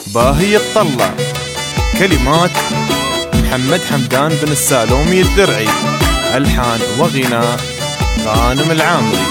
باهي الطلة. كلمات محمد حمدان بن السالومي الدرعي. ألحان وغناء غانم العامري.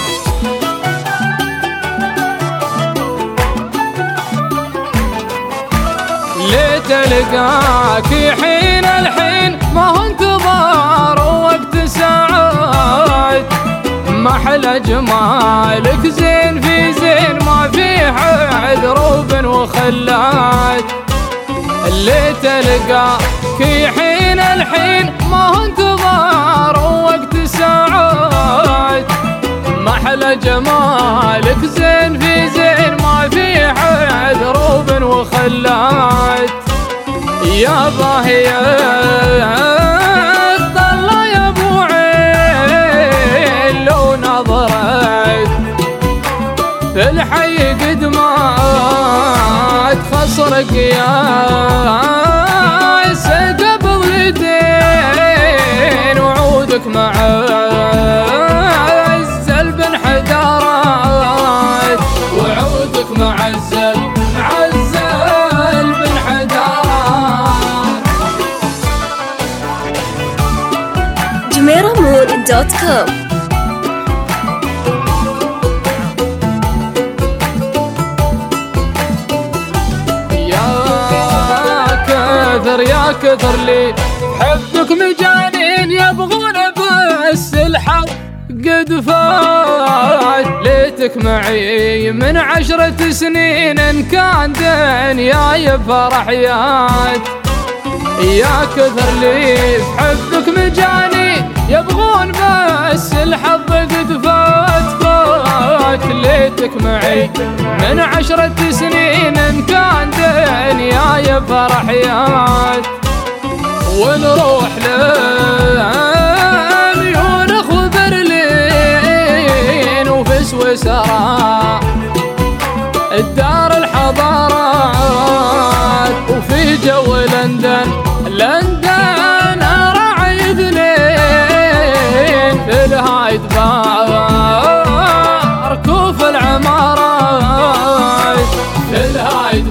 ليت القاك حين الحين ما هو انتظار وقت ساعات، محلى جمالك زين في زين ما فيه عذروب وخلات. ليت القاك حين الحين ما هو انتظار وقت ساعات، محلى جمالك زين في زين ما فيه عذروب وخلات. يا باهي الطلة يا ابو عين لو نظرت في الحي قد ما تخسرك يا قبل يدين وعودك مع الزل بن حدارات، وعودك مع الزل بن حدارات. jumeirahmood.com. يا كثر لي حبك مجانين يبغون بس الحظ قد فات. ليتك معي من 10 سنين ان كان دنياي فرحيات. يا كثر لي حبك مجانين يبغون بس الحظ قد فات. ليتك معي من 10 سنين ان كان دنياي فرحيات. ونروح لميونخ وبرلين وفي سويسرا الدار الحضارات، وفي جو لندن راعي اثنين في الهايد بار كوف العمارات، في الهايد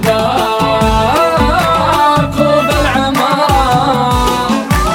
بار كوف العمارات.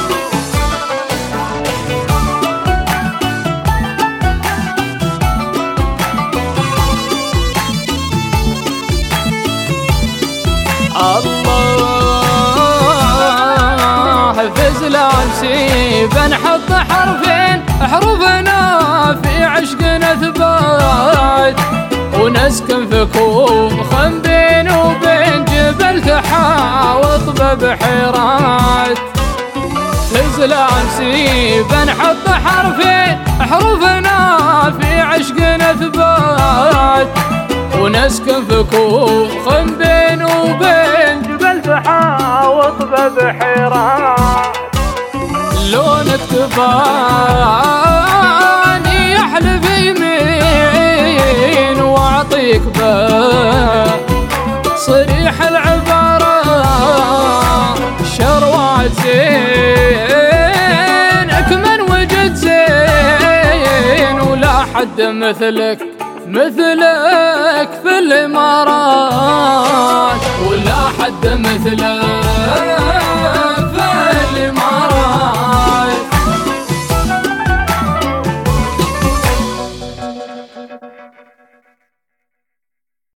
الله حفظ لامسي بنحط حرفين حروفنا في عشقنا ثبات، ونسكن في كوم بين وبين جبل تحاوط ببحيرات. لامسي بنحط حرفين حروفنا في عشقنا ثبات، ونسكن في كوخ بين وبين جبل تحاوط ببحيرات. لونك تباني يحلف يمين واعطيك صريح العبارة شروات زينك من وجد زين، ولا حد مثلك